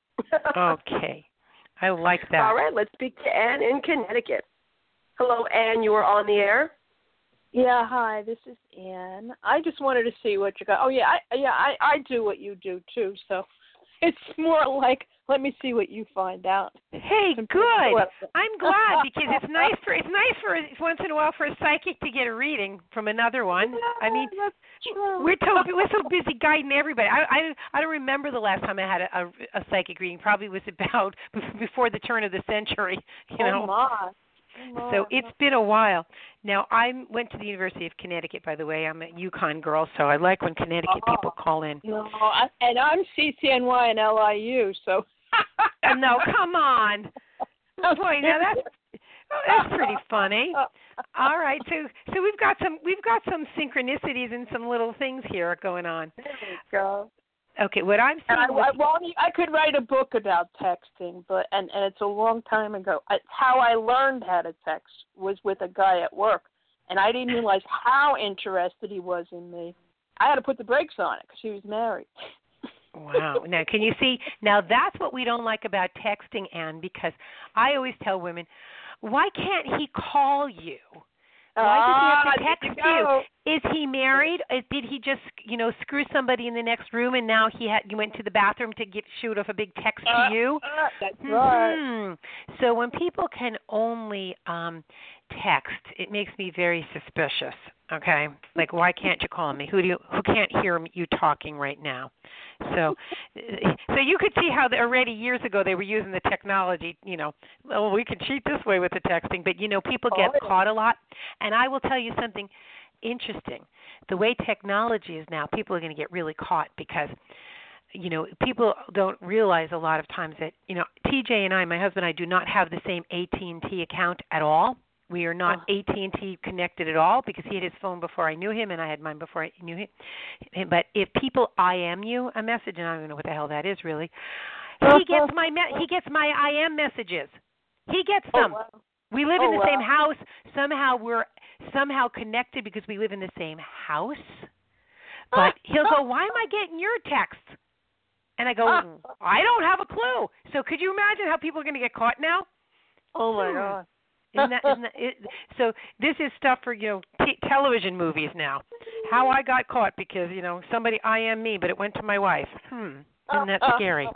Okay, I like that. All right, let's speak to Anne in Connecticut. Hello, Anne. You are on the air. Yeah, hi. This is Anne. I just wanted to see what you got. Oh yeah, I do what you do too. So it's more like let me see what you find out. Hey, good. I'm glad because it's nice for once in a while for a psychic to get a reading from another one. Yeah, that's true. We're so busy guiding everybody. I don't remember the last time I had a psychic reading. Probably was about before the turn of the century. Oh my. So it's been a while. Now, I went to the University of Connecticut, by the way. I'm a UConn girl, so I like when Connecticut people call in. No, and I'm CCNY and LIU, so. No, come on. Boy, now that's pretty funny. All right, so we've got some synchronicities and some little things here going on. There we go. Okay, what I'm saying I could write a book about texting, but and it's a long time ago. How I learned how to text was with a guy at work, and I didn't realize how interested he was in me. I had to put the brakes on it because he was married. Wow. Now, can you see? Now, that's what we don't like about texting, Anne, because I always tell women, why can't he call you? Why does he have to text you? Is he married? Did he just, screw somebody in the next room and now you went to the bathroom to shoot off a big text to you? That's right. So when people can only text, it makes me very suspicious. Okay, like why can't you call me? Who can't hear you talking right now? So you could see how already years ago they were using the technology. We can cheat this way with the texting, but people get caught a lot. And I will tell you something. interesting. The way technology is now, people are going to get really caught because, people don't realize a lot of times that, TJ and I, my husband and I, do not have the same AT&T account at all. We are not AT&T connected at all because he had his phone before I knew him and I had mine before I knew him. But if people IM you a message, and I don't even know what the hell that is really, he gets my IM messages. He gets them. Wow. We live in the same house. Somehow we're connected because we live in the same house. But he'll go, "Why am I getting your texts?" And I go, "I don't have a clue." So could you imagine how people are going to get caught now? Oh my God. So this is stuff for television movies now. How I got caught because somebody IM me, but it went to my wife. Isn't that scary?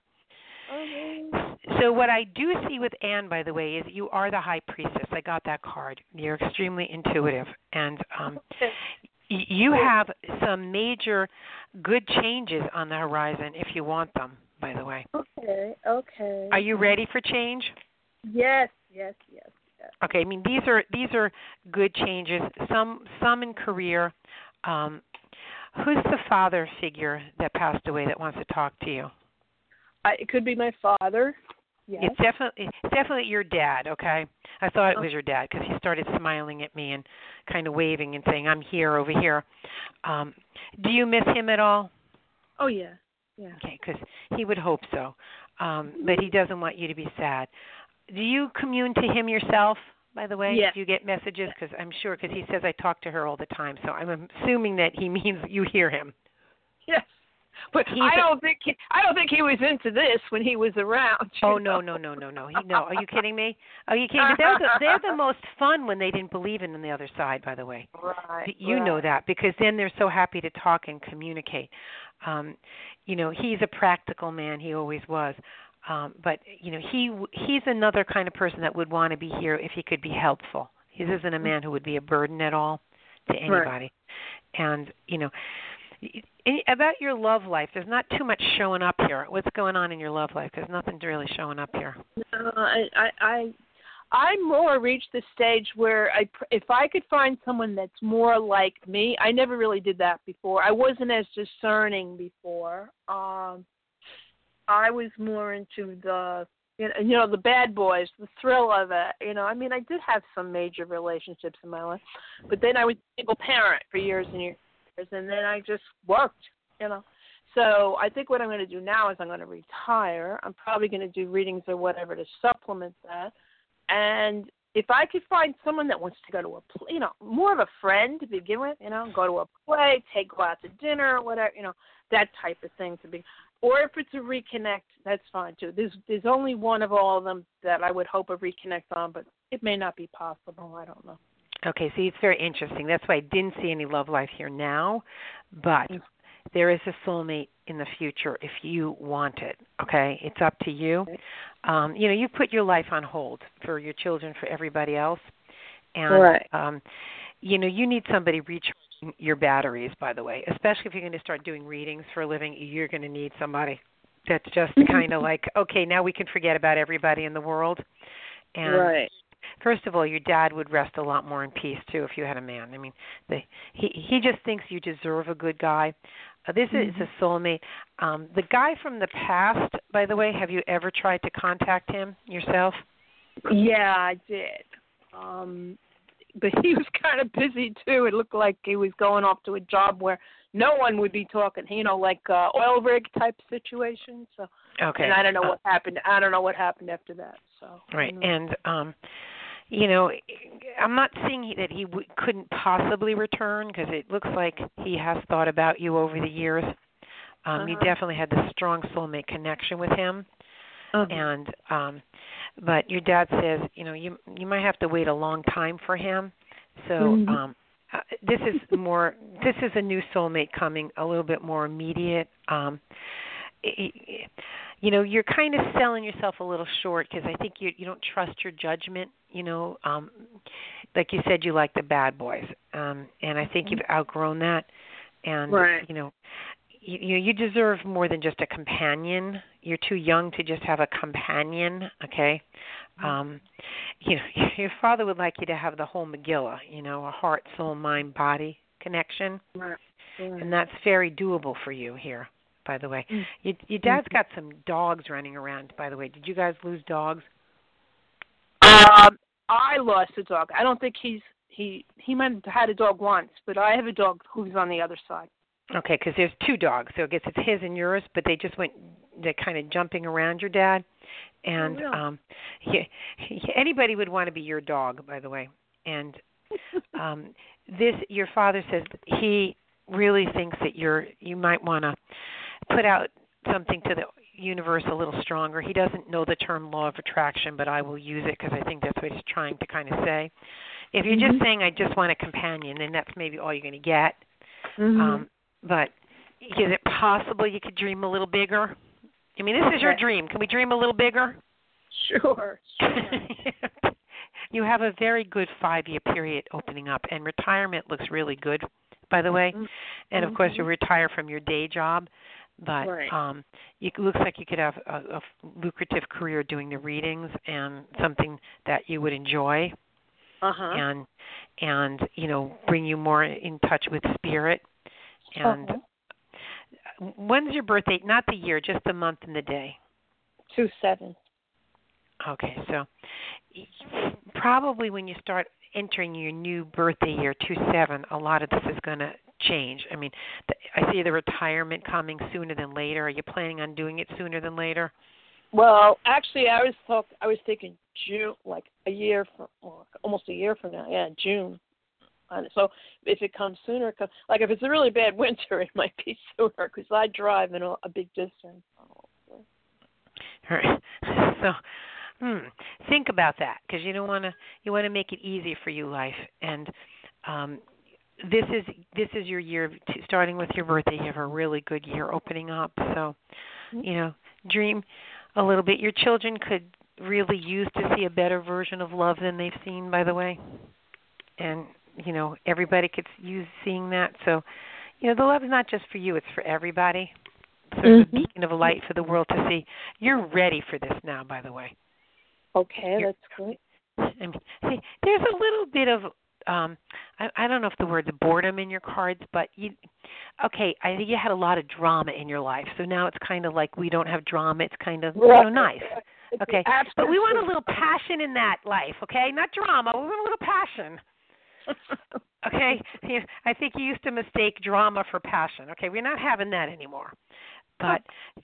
So what I do see with Anne, by the way, is you are the high priestess. I got that card. You're extremely intuitive, and you have some major good changes on the horizon if you want them. By the way. Okay. Are you ready for change? Yes. Okay, I mean these are good changes. Some in career. Who's the father figure that passed away that wants to talk to you? It could be my father. Yes. It's definitely your dad. Okay, I thought it was your dad because he started smiling at me and kind of waving and saying, "I'm here, over here." Do you miss him at all? Oh yeah. Okay, because he would hope so, but he doesn't want you to be sad. Do you commune to him yourself, by the way? Yes. Do you get messages? Because I'm sure, because he says I talk to her all the time, so I'm assuming that he means you hear him. Yes, but I don't think he was into this when he was around. Oh no. Are you kidding me? Are you kidding me? They're the most fun when they didn't believe in the other side, by the way. Right. You know that because then they're so happy to talk and communicate. He's a practical man. He always was. But he's another kind of person that would want to be here if he could be helpful. He isn't a man who would be a burden at all to anybody. Right. And about your love life, there's not too much showing up here. What's going on in your love life? There's nothing really showing up here. No, I more reached the stage where if I could find someone that's more like me, I never really did that before. I wasn't as discerning before. I was more into the bad boys, the thrill of it. I mean, I did have some major relationships in my life, but then I was a single parent for years and years, and then I just worked, So I think what I'm going to do now is I'm going to retire. I'm probably going to do readings or whatever to supplement that. And if I could find someone that wants to go to a, more of a friend to begin with, go to a play, go out to dinner, whatever, that type of thing to be. Or if it's a reconnect, that's fine too. There's only one of all of them that I would hope a reconnect on, but it may not be possible. I don't know. Okay, see, it's very interesting. That's why I didn't see any love life here now, but there is a soulmate in the future if you want it, okay? It's up to you. You put your life on hold for your children, for everybody else. And, right. You need somebody recharging your batteries, by the way, especially if you're going to start doing readings for a living. You're going to need somebody that's just kind of like, okay, now we can forget about everybody in the world. And right. First of all, your dad would rest a lot more in peace, too, if you had a man. I mean, he just thinks you deserve a good guy. This is a soulmate. The guy from the past, by the way, have you ever tried to contact him yourself? Yeah, I did. But he was kind of busy, too. It looked like he was going off to a job where no one would be talking, like oil rig type situation. So, okay. And I don't know what happened. I don't know what happened after that. So. Right. And, I'm not saying that he couldn't possibly return because it looks like he has thought about you over the years. You definitely had this strong soulmate connection with him. And but your dad says, you might have to wait a long time for him. So this is a new soulmate coming, a little bit more immediate. You're kind of selling yourself a little short because I think you don't trust your judgment. Like you said, you like the bad boys, and I think you've outgrown that. And right. You deserve more than just a companion. You're too young to just have a companion, okay? Your father would like you to have the whole Megillah, a heart, soul, mind, body, connection. Right. And that's very doable for you here, by the way. Your dad's got some dogs running around, by the way. Did you guys lose dogs? I lost a dog. I don't think he might have had a dog once, but I have a dog who's on the other side. Okay, because there's two dogs, so I guess it's his and yours, but they're kind of jumping around your dad. And anybody would want to be your dog, by the way. And your father says he really thinks that you might want to put out something to the universe a little stronger. He doesn't know the term law of attraction, but I will use it because I think that's what he's trying to kind of say. If you're just saying, I just want a companion, then that's maybe all you're going to get. But is it possible you could dream a little bigger? I mean, this is your dream. Can we dream a little bigger? Sure. You have a very good 5-year period opening up, and retirement looks really good, by the way. And, of course, you retire from your day job. But it looks like you could have a lucrative career doing the readings and something that you would enjoy. And bring you more in touch with spirit. And when's your birthday? Not the year, just the month and the day. 2/7. Okay, so probably when you start entering your new birthday year, 2/7, a lot of this is going to change. I mean, I see the retirement coming sooner than later. Are you planning on doing it sooner than later? Well, actually, I was thinking June, like almost a year from now. Yeah, June. So if it comes sooner, like if it's a really bad winter, it might be sooner because I drive in a big distance. All right. So think about that because you want to make it easy for you, life. And this is your year. Starting with your birthday, you have a really good year opening up. So dream a little bit. Your children could really use to see a better version of love than they've seen, by the way. And everybody could use seeing that. So the love is not just for you; it's for everybody. So it's a beacon of light for the world to see. You're ready for this now, by the way. Okay, that's great. I mean, see, there's a little bit of I don't know if the word's boredom in your cards, but I think you had a lot of drama in your life. So now it's kind of like we don't have drama. It's kind of nice. Okay, but we want a little passion in that life. Okay, not drama. We want a little passion. Okay, I think you used to mistake drama for passion. Okay, we're not having that anymore. But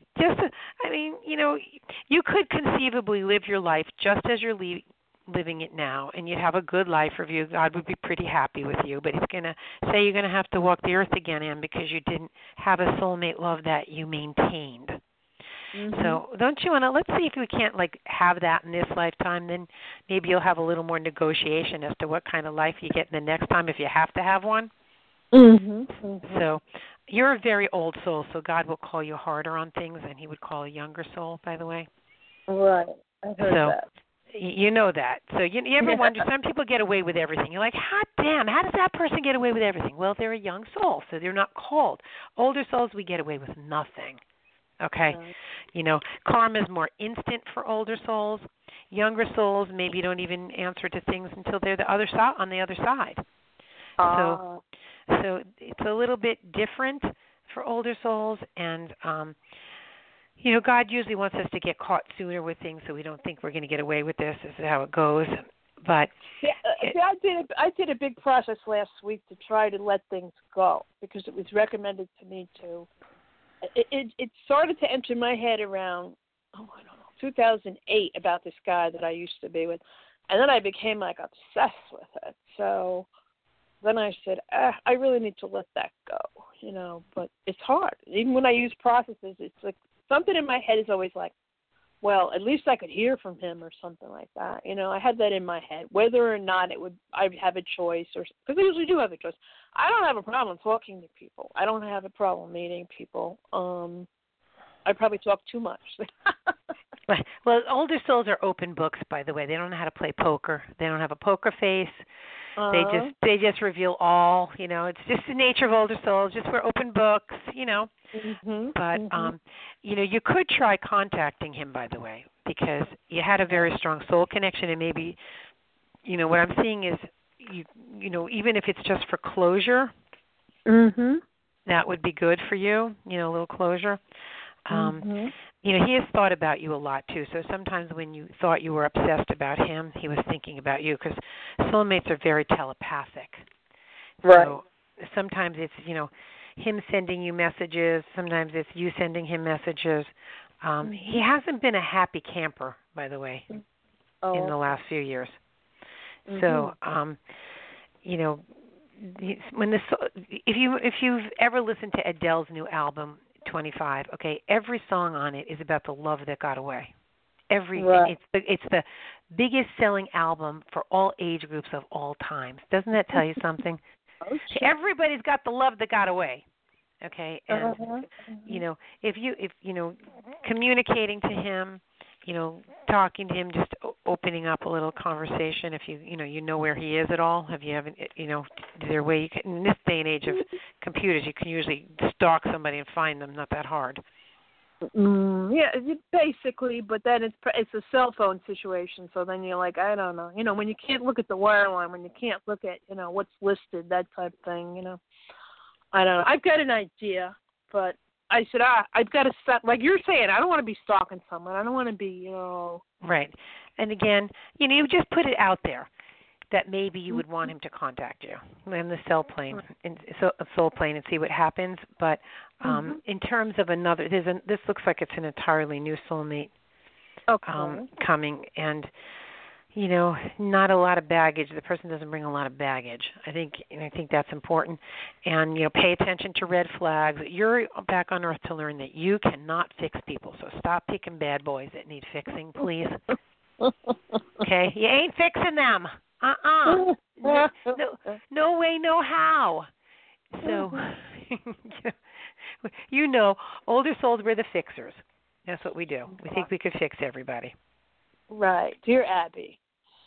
you could conceivably live your life just as you're living it now, and you'd have a good life review. God would be pretty happy with you, but He's going to say you're going to have to walk the earth again, Ann, because you didn't have a soulmate love that you maintained. So don't you want to, let's see if we can't have that in this lifetime, then maybe you'll have a little more negotiation as to what kind of life you get in the next time if you have to have one. So you're a very old soul, so God will call you harder on things than He would call a younger soul, by the way. Right. I heard that. You know that. So you ever wonder, some people get away with everything. You're like, hot damn, how does that person get away with everything? Well, they're a young soul, so they're not called. Older souls, we get away with nothing. Okay? Karma is more instant for older souls. Younger souls maybe don't even answer to things until they're on the other side. So it's a little bit different for older souls, and God usually wants us to get caught sooner with things, so we don't think we're going to get away with this. This is how it goes. But I did a big process last week to try to let things go because it was recommended to me to. It started to enter my head around 2008 about this guy that I used to be with, and then I became obsessed with it. So then I said, I really need to let that go, but it's hard. Even when I use processes, it's like something in my head is always like, well, at least I could hear from him or something like that. I had that in my head, whether or not I'd have a choice, or because I usually do have a choice. I don't have a problem talking to people. I don't have a problem meeting people. I probably talk too much. Well, older souls are open books, by the way. They don't know how to play poker. They don't have a poker face. They just reveal all. It's just the nature of older souls. Just we're open books. But you could try contacting him, by the way, because you had a very strong soul connection, and maybe what I'm seeing is even if it's just for closure, Mhm. That would be good for you, you know, a little closure. Mhm. You know, he has thought about you a lot too. So sometimes when you thought you were obsessed about him, he was thinking about you, because soulmates are very telepathic. Right. So sometimes it's, you know, him sending you messages. Sometimes it's you sending him messages. He hasn't been a happy camper, by the way, in the last few years. So, you know, when if you've ever listened to Adele's new album 25, okay, every song on it is about the love that got away. Right. It's the biggest selling album for all age groups of all times. Doesn't that tell you something? Oh, sure. Everybody's got the love that got away. Okay, and you know, if you know, communicating to him, you know, talking to him, just opening up a little conversation. If you know where he is at all, you know, is there a way you can, in this day and age of computers, you can usually stalk somebody and find them. Not that hard. Yeah, basically, but then it's a cell phone situation. So then you're like, I don't know, you know, when you can't look at the wireline, when you can't look at, you know, what's listed, that type of thing, you know. I don't know. I've got an idea, but I said, I've got to stop. Like you're saying, I don't want to be stalking someone. I don't want to be, you know. Right. And again, you know, you just put it out there that maybe you would want him to contact you in the soul plane and see what happens. But in terms of another, this looks like it's an entirely new soulmate coming, and you know, not a lot of baggage. The person doesn't bring a lot of baggage. I think that's important. And you know, pay attention to red flags. You're back on Earth to learn that you cannot fix people. So stop picking bad boys that need fixing, please. Okay, you ain't fixing them. No way, no how. So, you know, older souls, we're the fixers. That's what we do. We think we could fix everybody. Right. Dear Abby.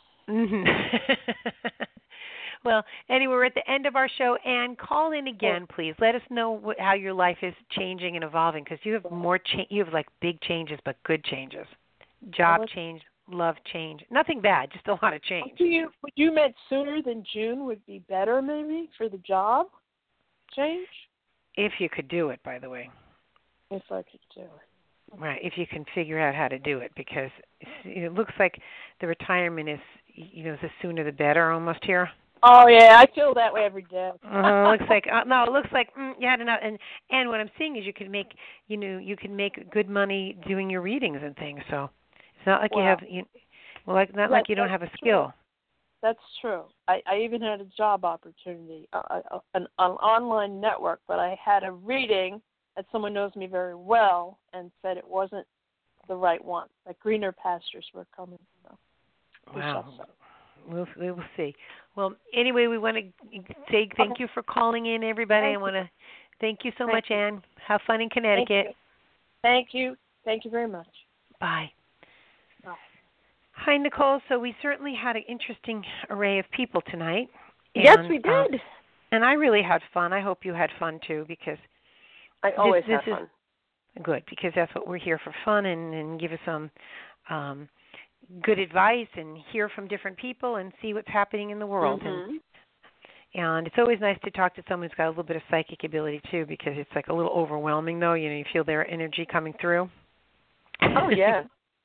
Well, anyway, we're at the end of our show, and call in again, please. Let us know how your life is changing and evolving, because you have you have like big changes, but good changes. Job change, love change. Nothing bad, just a lot of change. Would you meant sooner than June would be better, maybe, for the job change? If you could do it, by the way. If I could do it. Right, if you can figure out how to do it, because it looks like the retirement is, you know, the sooner the better almost here. Oh yeah, I feel that way every day. It looks like you had enough, and what I'm seeing is you can make good money doing your readings and things. So it's not like like you don't have a skill. That's true. I even had a job opportunity, an online network, but I had a reading that someone knows me very well and said it wasn't the right one. Like greener pastures were coming. So wow. We will see. Well, anyway, we want to say thank you for calling in, everybody. I want to thank you so much, Anne. Have fun in Connecticut. Thank you. Thank you very much. Bye. Bye. Hi, Nicole. So we certainly had an interesting array of people tonight. Yes, we did. And I really had fun. I hope you had fun, too, because I always have fun. Good, because that's what we're here for, fun and give us some good advice and hear from different people and see what's happening in the world. And it's always nice to talk to someone who's got a little bit of psychic ability, too, because it's like a little overwhelming, though. You know, you feel their energy coming through. Oh, yeah.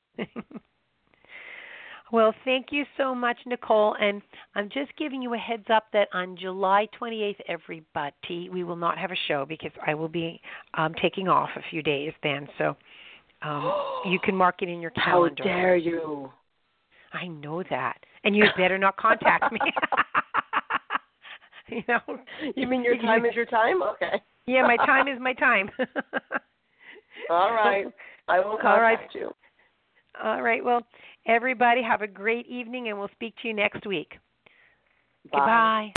Well, thank you so much, Nicole. And I'm just giving you a heads up that on July 28th, everybody, we will not have a show because I will be taking off a few days then. So you can mark it in your calendar. How dare you? I know that. And you better not contact me. You know? You mean your time is your time? Okay. Yeah, my time is my time. All right. I will contact you. All right. Well, everybody have a great evening, and we'll speak to you next week. Bye. Goodbye.